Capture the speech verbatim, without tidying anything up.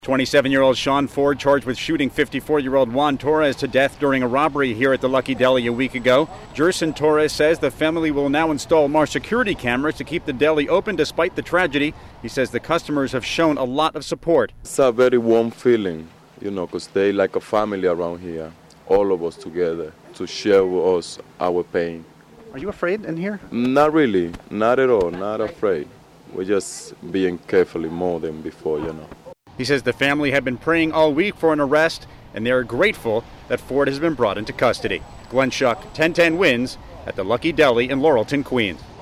twenty-seven-year-old Sean Ford charged with shooting fifty-four-year-old Juan Torres to death during a robbery here at the Lucky Deli a week ago. Jerson Torres says the family will now install more security cameras to keep the deli open despite the tragedy. He says the customers have shown a lot of support. It's a very warm feeling, you know, because they like a family around here, all of us together, to share with us our pain. Are you afraid in here? Not really, not at all, not afraid. We're just being carefully more than before, you know. He says the family had been praying all week for an arrest, and they are grateful that Ford has been brought into custody. Glenn Schuck, ten ten Wins, at the Lucky Deli in Laurelton, Queens.